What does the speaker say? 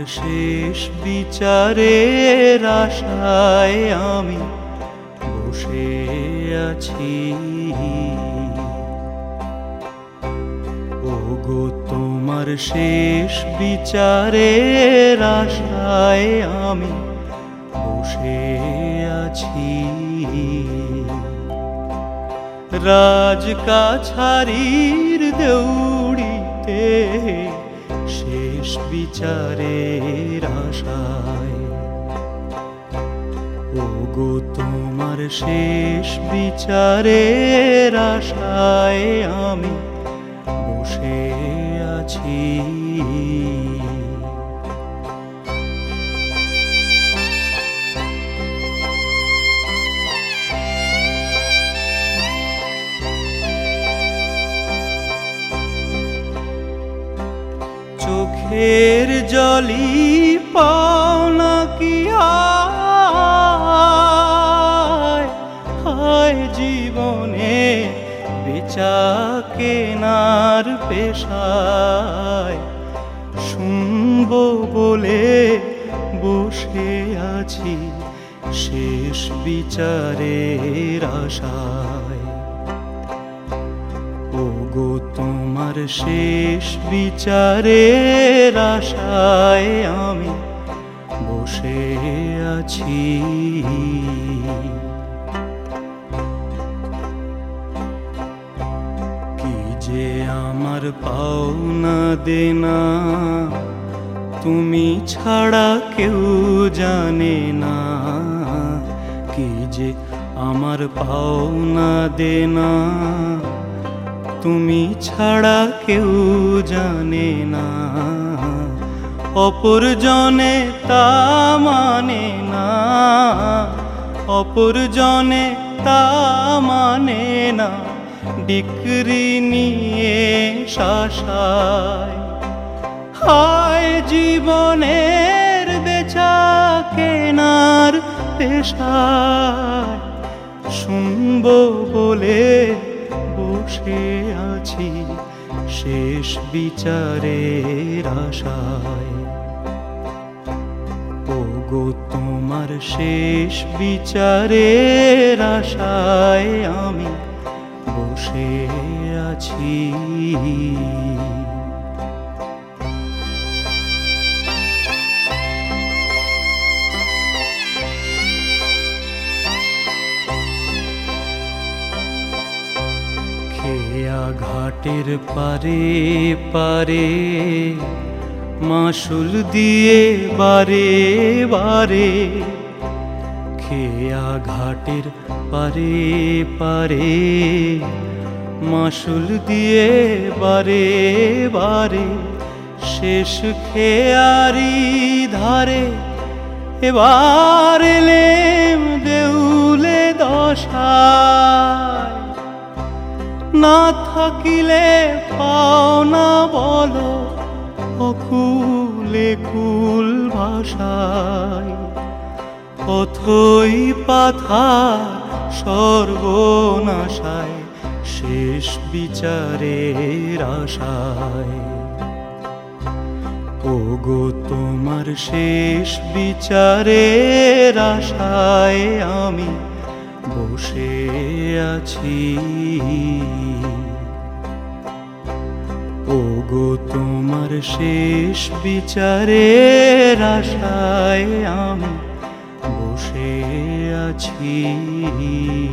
শেষ বিচারের আশায় আমি বসে আছি। ওগো তোমার শেষ বিচারের আশায় আমি বসে আছি। রাজকাছারির দেউড়িতে শেষ বিচারের আশায়, ওগো তোমার শেষ বিচারের আশায় আমি বসে আছি। চোখের জলি পাওনা কি হায় জীবনে বেচা কেনার পেশায়, শুনবো বলে বসে আছি শেষ বিচারের আশায়। ওগো তোমার শেষ বিচারের আশায় আমি বসে আছি। কি যে আমার পাওনা দেনা তুমি ছাড়া কেউ জানে না, কি যে আমার পাওনা দেনা তুমি ছাড়া কেউ জানে না। অপরজনে তা মানে না, অপরজনে তা মানে না, ডিক্রি নিয়ে শাসায়। হায় জীবনের বেচা কেনার পেশায়, শুনবো বলে বসে আছি শেষ বিচারের আশায়। ওগো তোমার শেষ বিচারের আশায় আমি বসে আছি। খেয়া ঘাটের পারে পারে মাসুল দিয়ে বারে বারে, খেয়া ঘাটের পারে পারে মাসুল দিয়ে বারে বারে, শেষ খেয়ারি ধারে এবার এলেম দেউলে দশায়। না থাকিলে পাওনা বলো অকুলে কুল ভাষায়, অথই পাথার সর্বনাশায় শেষ বিচারের আশায়। ওগো তোমার শেষ বিচারের আশায় আমি বসে আছি। ওগো তোমার শেষ বিচারের আশায় আমি বসে আছি।